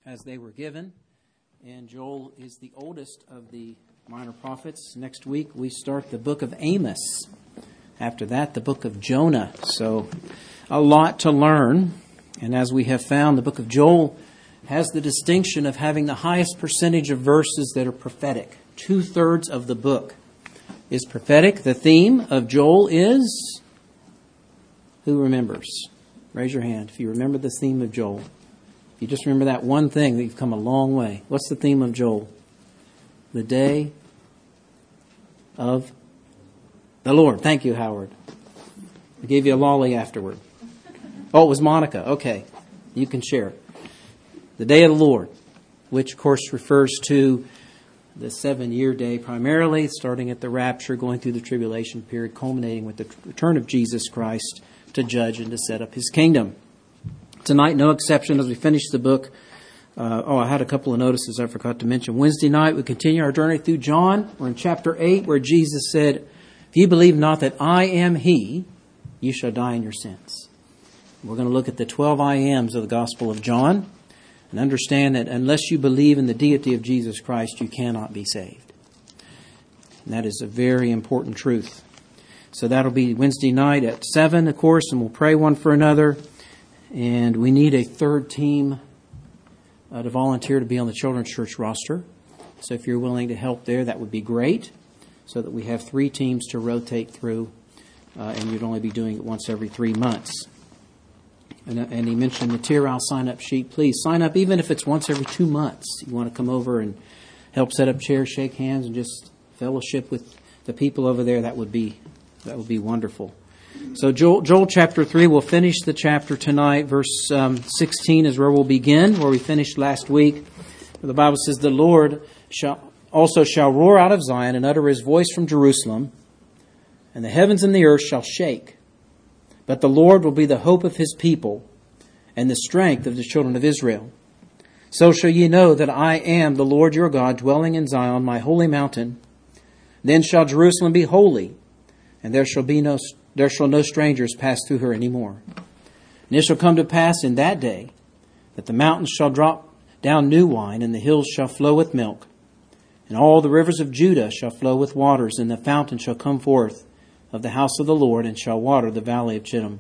as they were given. And Joel is the oldest of the minor prophets. Next week we start the book of Amos. After that, the book of Jonah. So a lot to learn. And as we have found, the book of Joel has the distinction of having the highest percentage of verses that are prophetic. 2/3 of the book is prophetic. The theme of Joel is... Who remembers? Raise your hand if you remember the theme of Joel. If you just remember that one thing, that you've come a long way. What's the theme of Joel? The day of the Lord. Thank you, Howard. I gave you a lolly afterward. Oh, it was Monica. Okay. You can share it. The day of the Lord, which of course refers to the 7-year day primarily, starting at the rapture, going through the tribulation period, culminating with the return of Jesus Christ to judge and to set up His kingdom. Tonight, no exception, as we finish the book. I had a couple of notices I forgot to mention. Wednesday night, we continue our journey through John. We're in chapter 8, where Jesus said, "If you believe not that I am He, you shall die in your sins." We're going to look at the 12 I ams of the Gospel of John and understand that unless you believe in the deity of Jesus Christ, you cannot be saved. And that is a very important truth. So that'll be Wednesday night at 7, of course, and we'll pray one for another. And we need a third team to volunteer to be on the Children's Church roster. So if you're willing to help there, that would be great, so that we have 3 teams to rotate through, and you'd only be doing it once every 3 months. And he mentioned the Tyrrell sign-up sheet. Please sign up, even if it's once every 2 months. You want to come over and help set up chairs, shake hands, and just fellowship with the people over there, that would be wonderful. So Joel chapter 3, we'll finish the chapter tonight. Verse 16 is where we'll begin, where we finished last week. The Bible says, "The Lord shall roar out of Zion and utter His voice from Jerusalem, and the heavens and the earth shall shake. But the Lord will be the hope of His people and the strength of the children of Israel. So shall ye know that I am the Lord your God, dwelling in Zion, my holy mountain. Then shall Jerusalem be holy, and there shall no strangers pass through her any more. And it shall come to pass in that day that the mountains shall drop down new wine, and the hills shall flow with milk. And all the rivers of Judah shall flow with waters, and the fountain shall come forth of the house of the Lord, and shall water the valley of Chittim.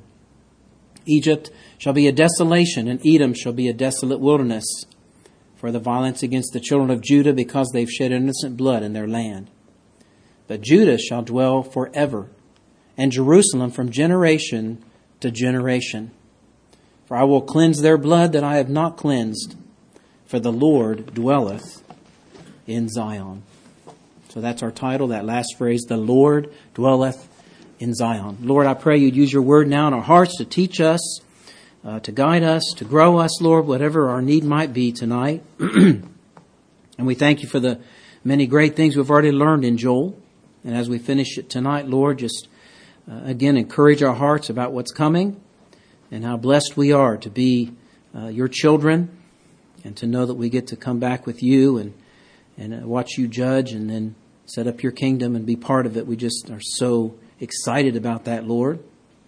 Egypt shall be a desolation, and Edom shall be a desolate wilderness, for the violence against the children of Judah, because they've shed innocent blood in their land. But Judah shall dwell forever, and Jerusalem from generation to generation. For I will cleanse their blood that I have not cleansed, for the Lord dwelleth in Zion." So that's our title, that last phrase, "The Lord dwelleth in Zion." Lord, I pray you'd use your word now in our hearts to teach us, to guide us, to grow us, Lord, whatever our need might be tonight. And we thank you for the many great things we've already learned in Joel. And as we finish it tonight, Lord, just again, encourage our hearts about what's coming and how blessed we are to be your children, and to know that we get to come back with you and watch you judge and then set up your kingdom and be part of it. We just are so excited about that, Lord.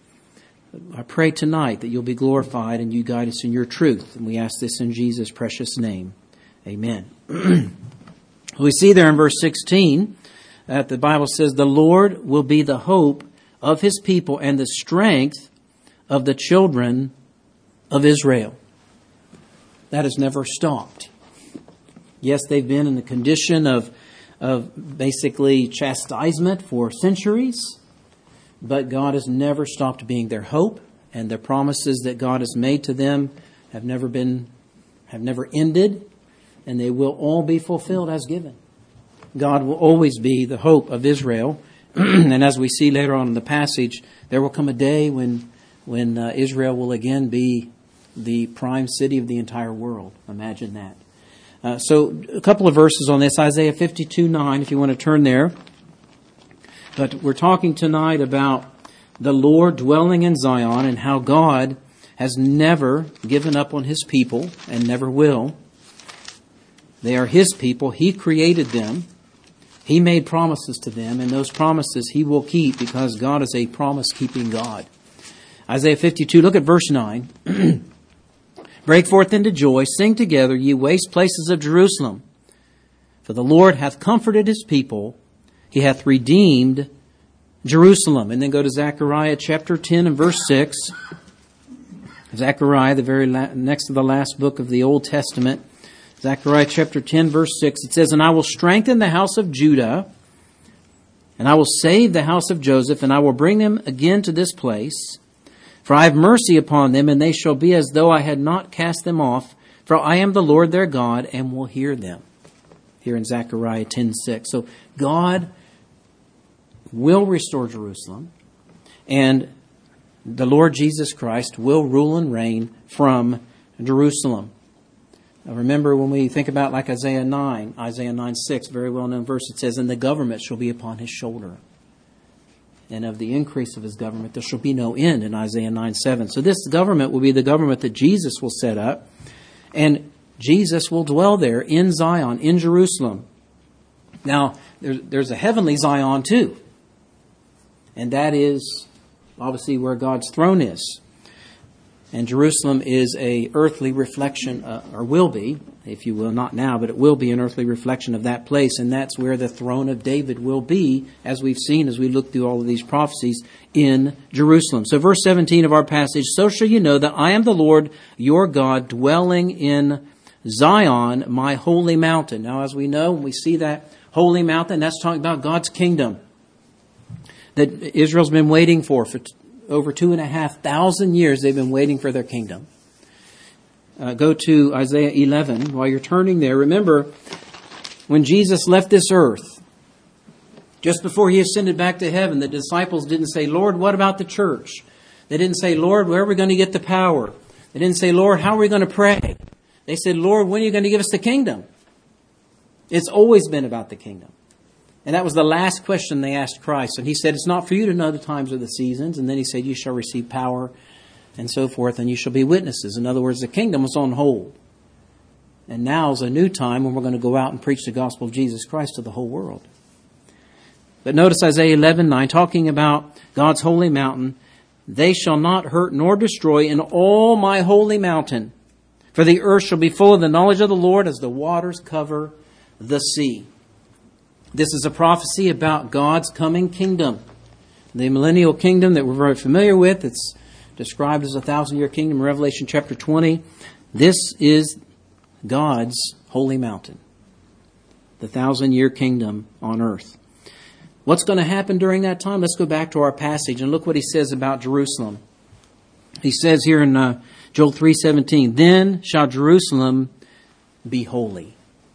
I pray tonight that you'll be glorified and you guide us in your truth. And we ask this in Jesus' precious name. Amen. We see there in verse 16 that the Bible says, "The Lord will be the hope of His people and the strength of the children of Israel." That has never stopped. Yes, they've been in the condition of basically chastisement for centuries, but God has never stopped being their hope, and the promises that God has made to them have never ended, and they will all be fulfilled as given. God will always be the hope of Israel. And as we see later on in the passage, there will come a day when Israel will again be the prime city of the entire world. Imagine that. So a couple of verses on this. Isaiah 52:9, if you want to turn there. But we're talking tonight about the Lord dwelling in Zion and how God has never given up on His people and never will. They are His people. He created them. He made promises to them, and those promises He will keep, because God is a promise-keeping God. Isaiah 52, look at verse 9. Break forth into joy, sing together, ye waste places of Jerusalem. For the Lord hath comforted his people, he hath redeemed Jerusalem. And then go to Zechariah chapter 10 and verse 6. Zechariah, the very next to the last book of the Old Testament. Zechariah chapter 10 verse 6. It says, And I will strengthen the house of Judah, and I will save the house of Joseph, and I will bring them again to this place. For I have mercy upon them, and they shall be as though I had not cast them off. For I am the Lord their God, and will hear them. Here in Zechariah 10:6. So God will restore Jerusalem, and the Lord Jesus Christ will rule and reign from Jerusalem. Now remember, when we think about like Isaiah 9:6, very well-known verse, it says, And the government shall be upon his shoulder. And of the increase of his government there shall be no end, in Isaiah 9:7. So this government will be the government that Jesus will set up. And Jesus will dwell there in Zion, in Jerusalem. Now, there's a heavenly Zion too. And that is obviously where God's throne is. And Jerusalem is a earthly reflection, or will be, if you will, not now, but it will be an earthly reflection of that place. And that's where the throne of David will be, as we've seen as we look through all of these prophecies, in Jerusalem. So verse 17 of our passage, So shall you know that I am the Lord your God, dwelling in Zion, my holy mountain. Now, as we know, when we see that holy mountain, that's talking about God's kingdom that Israel's been waiting for over 2,500 years. They've been waiting for their kingdom. Go to Isaiah 11. While you're turning there, remember when Jesus left this earth, just before he ascended back to heaven, the disciples didn't say, Lord, what about the church? They didn't say, Lord, where are we going to get the power? They didn't say, Lord, how are we going to pray? They said, Lord, when are you going to give us the kingdom? It's always been about the kingdom. And that was the last question they asked Christ. And he said, it's not for you to know the times or the seasons. And then he said, you shall receive power and so forth, and you shall be witnesses. In other words, the kingdom was on hold. And now is a new time when we're going to go out and preach the gospel of Jesus Christ to the whole world. But notice Isaiah 11:9, talking about God's holy mountain. They shall not hurt nor destroy in all my holy mountain. For the earth shall be full of the knowledge of the Lord as the waters cover the sea. This is a prophecy about God's coming kingdom. The millennial kingdom that we're very familiar with. It's described as a 1,000-year kingdom in Revelation chapter 20. This is God's holy mountain. The 1,000-year kingdom on earth. What's going to happen during that time? Let's go back to our passage and look what he says about Jerusalem. He says here in Joel 3:17, Then shall Jerusalem be holy.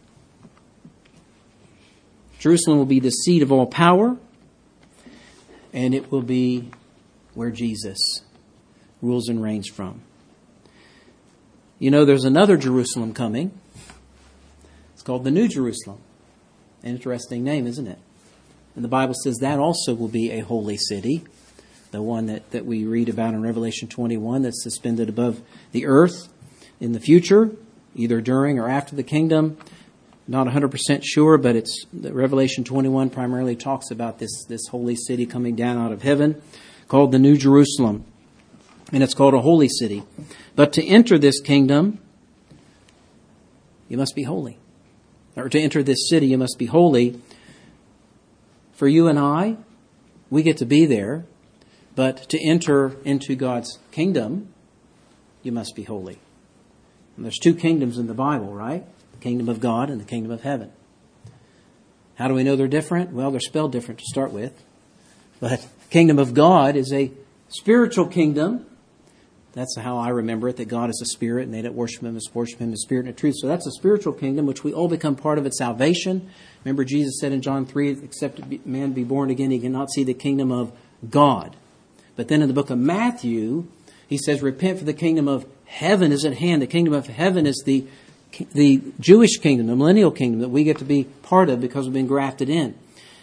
Jerusalem will be the seat of all power, and it will be where Jesus rules and reigns from. You know, there's another Jerusalem coming. It's called the New Jerusalem. An interesting name, isn't it? And the Bible says that also will be a holy city, the one that we read about in Revelation 21 that's suspended above the earth in the future, either during or after the kingdom. Not 100% sure, but it's Revelation 21 primarily talks about this holy city coming down out of heaven, called the New Jerusalem. And it's called a holy city. But to enter this kingdom, you must be holy. Or to enter this city, you must be holy. For you and I, we get to be there. But to enter into God's kingdom, you must be holy. And there's two kingdoms in the Bible, right? The kingdom of God and the kingdom of heaven. How do we know they're different? Well, they're spelled different to start with. But the kingdom of God is a spiritual kingdom. That's how I remember it, that God is a spirit, and they that worship him must worship him in spirit and truth. So that's a spiritual kingdom, which we all become part of at salvation. Remember, Jesus said in John 3, except a man be born again, he cannot see the kingdom of God. But then in the book of Matthew, he says, repent, for the kingdom of heaven is at hand. The kingdom of heaven is the Jewish kingdom, the millennial kingdom that we get to be part of because we've been grafted in.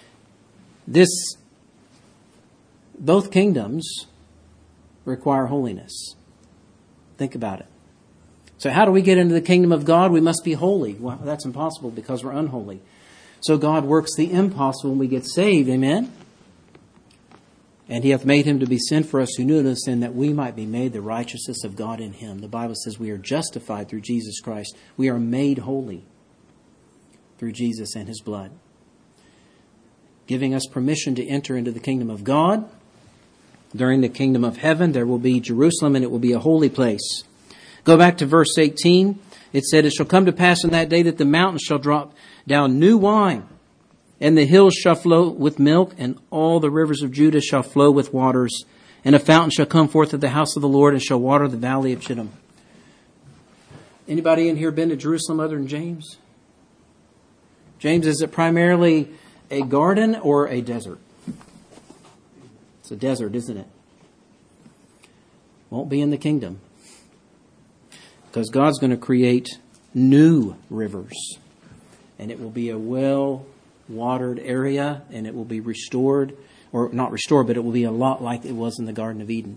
Both kingdoms require holiness. Think about it. So how do we get into the kingdom of God? We must be holy. Well, that's impossible because we're unholy. So God works the impossible when we get saved. Amen? And he hath made him to be sin for us who knew no sin, that we might be made the righteousness of God in him. The Bible says we are justified through Jesus Christ. We are made holy through Jesus and his blood, giving us permission to enter into the kingdom of God. During the kingdom of heaven, there will be Jerusalem, and it will be a holy place. Go back to verse 18. It said, it shall come to pass in that day that the mountains shall drop down new wine, and the hills shall flow with milk, and all the rivers of Judah shall flow with waters. And a fountain shall come forth of the house of the Lord, and shall water the valley of Chittim. Anybody in here been to Jerusalem other than James? James, is it primarily a garden or a desert? It's a desert, isn't it? Won't be in the kingdom. Because God's going to create new rivers. And it will be a well-watered area, and it will be restored. Or not restored, but it will be a lot like it was in the Garden of Eden,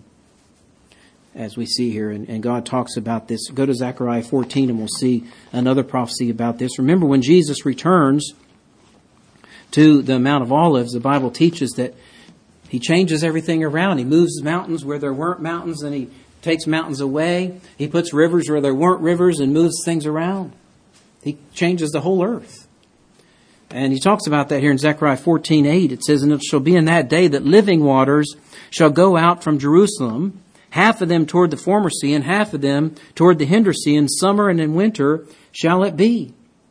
as we see here. And God talks about this. Go to Zechariah 14 and we'll see another prophecy about this. Remember, when Jesus returns to the Mount of Olives, the Bible teaches that he changes everything around. He moves mountains where there weren't mountains, and he takes mountains away. He puts rivers where there weren't rivers and moves things around. He changes the whole earth. And he talks about that here in Zechariah 14:8. It says, and it shall be in that day that living waters shall go out from Jerusalem, half of them toward the former sea, and half of them toward the hinder sea. In summer and in winter shall it be.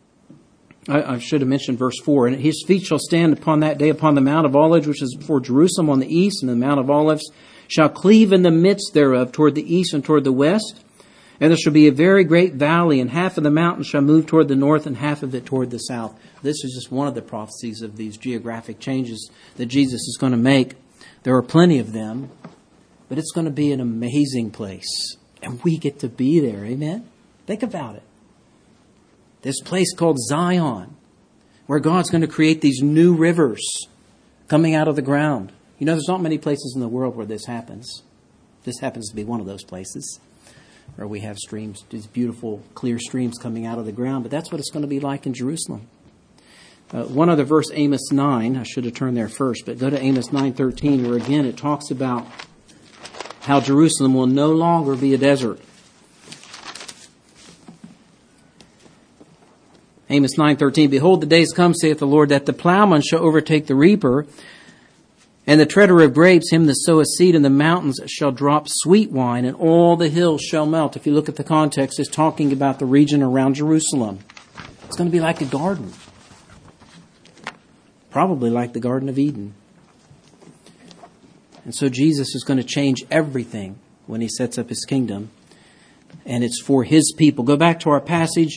I should have mentioned verse 4. And his feet shall stand upon that day upon the Mount of Olives, which is before Jerusalem on the east, and the Mount of Olives shall cleave in the midst thereof toward the east and toward the west. And there shall be a very great valley, and half of the mountain shall move toward the north, and half of it toward the south. This is just one of the prophecies of these geographic changes that Jesus is going to make. There are plenty of them, but it's going to be an amazing place. And we get to be there, amen? Think about it. This place called Zion, where God's going to create these new rivers coming out of the ground. You know, there's not many places in the world where this happens. This happens to be one of those places where we have streams, these beautiful, clear streams coming out of the ground. But that's what it's going to be like in Jerusalem. One other verse, Amos 9. I should have turned there first, but go to Amos 9:13, where again it talks about how Jerusalem will no longer be a desert. Amos 9:13, behold, the days come, saith the Lord, that the plowman shall overtake the reaper, and the treader of grapes, him that soweth seed in the mountains, shall drop sweet wine, and all the hills shall melt. If you look at the context, it's talking about the region around Jerusalem. It's going to be like a garden. Probably like the Garden of Eden. And so Jesus is going to change everything when he sets up his kingdom. And it's for his people. Go back to our passage.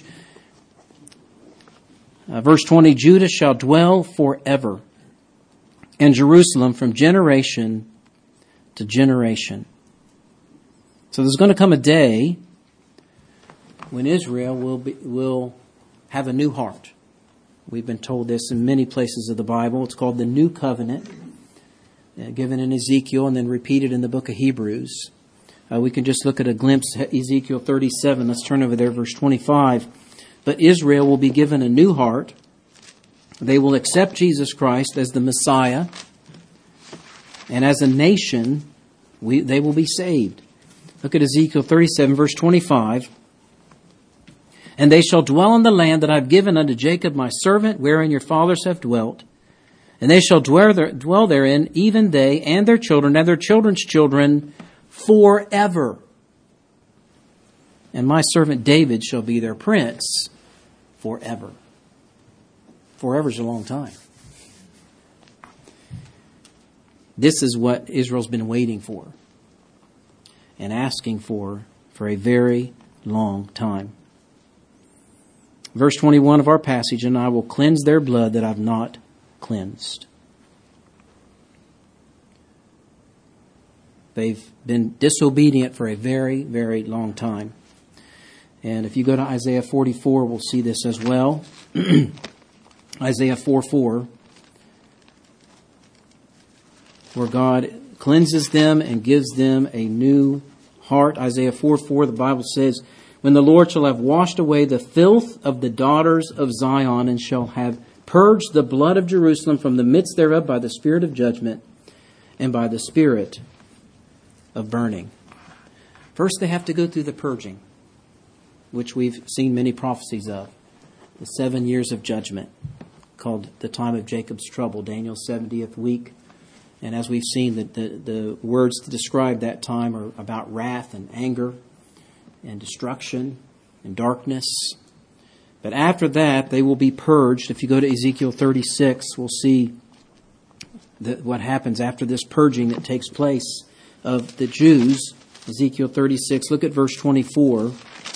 Verse 20, Judah shall dwell forever, and Jerusalem from generation to generation. So there's going to come a day when Israel will have a new heart. We've been told this in many places of the Bible. It's called the New Covenant, given in Ezekiel and then repeated in the book of Hebrews. We can just look at a glimpse at Ezekiel 37. Let's turn over there, verse 25. But Israel will be given a new heart. They will accept Jesus Christ as the Messiah. And as a nation, they will be saved. Look at Ezekiel 37, verse 25. And they shall dwell in the land that I have given unto Jacob my servant, wherein your fathers have dwelt. And they shall dwell therein, even they and their children and their children's children, forever. And my servant David shall be their prince forever. Forever is a long time. This is what Israel's been waiting for and asking for a very long time. Verse 21 of our passage, and I will cleanse their blood that I've not cleansed. They've been disobedient for a very, very long time. And if you go to Isaiah 44, we'll see this as well. Isaiah 4:4, where God cleanses them and gives them a new heart. Isaiah 4:4, the Bible says, when the Lord shall have washed away the filth of the daughters of Zion, and shall have purged the blood of Jerusalem from the midst thereof by the spirit of judgment, and by the spirit of burning. First, they have to go through the purging, which we've seen many prophecies of. The 7 years of judgment, called the time of Jacob's trouble, Daniel's 70th week. And as we've seen, the words to describe that time are about wrath and anger and destruction and darkness. But after that, they will be purged. If you go to Ezekiel 36, we'll see what happens after this purging that takes place of the Jews. Ezekiel 36, look at verse 24.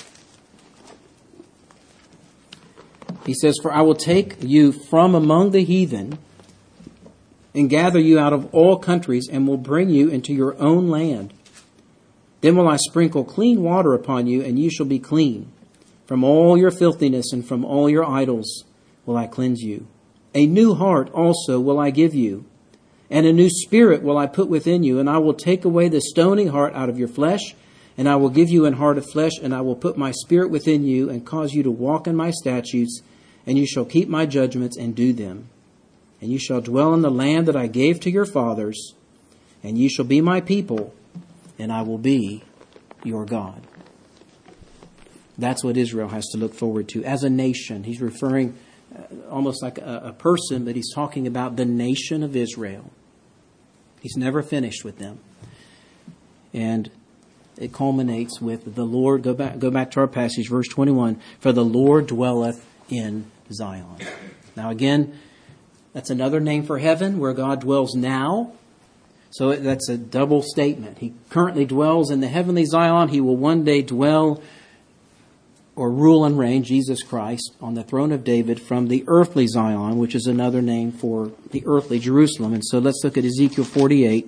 He says, "For I will take you from among the heathen and gather you out of all countries and will bring you into your own land. Then will I sprinkle clean water upon you, and you shall be clean. From all your filthiness and from all your idols will I cleanse you. A new heart also will I give you, and a new spirit will I put within you, and I will take away the stony heart out of your flesh, and I will give you an heart of flesh, and I will put my spirit within you, and cause you to walk in my statutes, and you shall keep my judgments and do them. And you shall dwell in the land that I gave to your fathers, and you shall be my people, and I will be your God." That's what Israel has to look forward to as a nation. He's referring almost like a person, but he's talking about the nation of Israel. He's never finished with them. And it culminates with the Lord. Go back to our passage, verse 21. "For the Lord dwelleth in Zion." Now again, that's another name for heaven, where God dwells now. So that's a double statement. He currently dwells in the heavenly Zion. He will one day dwell or rule and reign, Jesus Christ, on the throne of David from the earthly Zion, which is another name for the earthly Jerusalem. And so let's look at Ezekiel 48,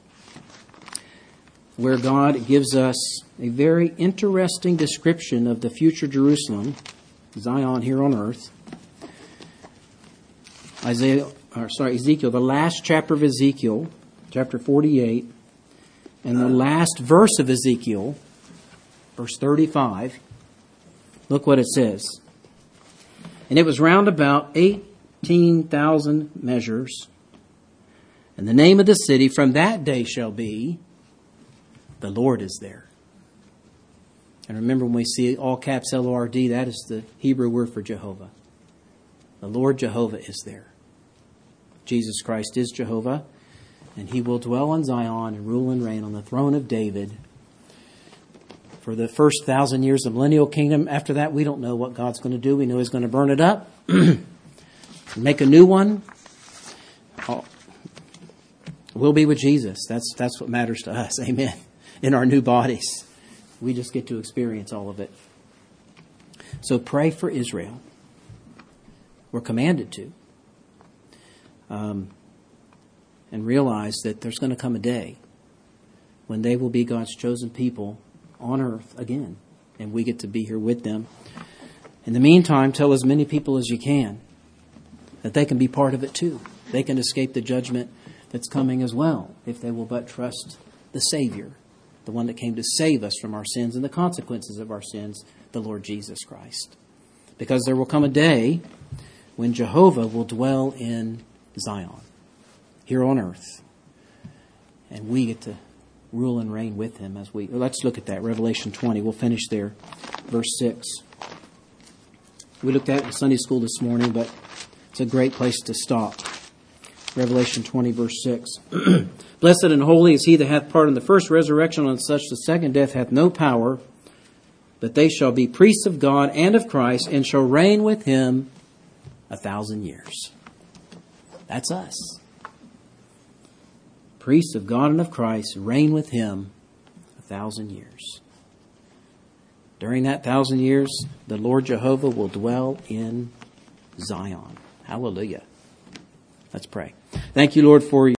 where God gives us a very interesting description of the future Jerusalem, Zion here on earth. Ezekiel, the last chapter of Ezekiel, chapter 48, and the last verse of Ezekiel, verse 35. Look what it says. "And it was round about 18,000 measures, and the name of the city from that day shall be, the Lord is there." And remember, when we see all caps Lord, that is the Hebrew word for Jehovah. The Lord Jehovah is there. Jesus Christ is Jehovah, and he will dwell in Zion and rule and reign on the throne of David for the first 1,000 years of the millennial kingdom. After that, we don't know what God's going to do. We know he's going to burn it up, make a new one. We'll be with Jesus. That's what matters to us. Amen. In our new bodies. We just get to experience all of it. So pray for Israel. We're commanded to. And realize that there's going to come a day when they will be God's chosen people on earth again. And we get to be here with them. In the meantime, tell as many people as you can that they can be part of it too. They can escape the judgment that's coming as well, if they will but trust the Savior, the one that came to save us from our sins and the consequences of our sins, the Lord Jesus Christ. Because there will come a day when Jehovah will dwell in Zion, here on earth. And we get to rule and reign with him as we... Let's look at that, Revelation 20. We'll finish there, verse 6. We looked at it in Sunday school this morning, but it's a great place to stop. Revelation 20, verse 6. "Blessed and holy is he that hath part in the first resurrection, on such the second death hath no power, but they shall be priests of God and of Christ, and shall reign with him 1,000 years. That's us. Priests of God and of Christ, reign with him 1,000 years. During that 1,000 years, the Lord Jehovah will dwell in Zion. Hallelujah. Let's pray. Thank you, Lord, for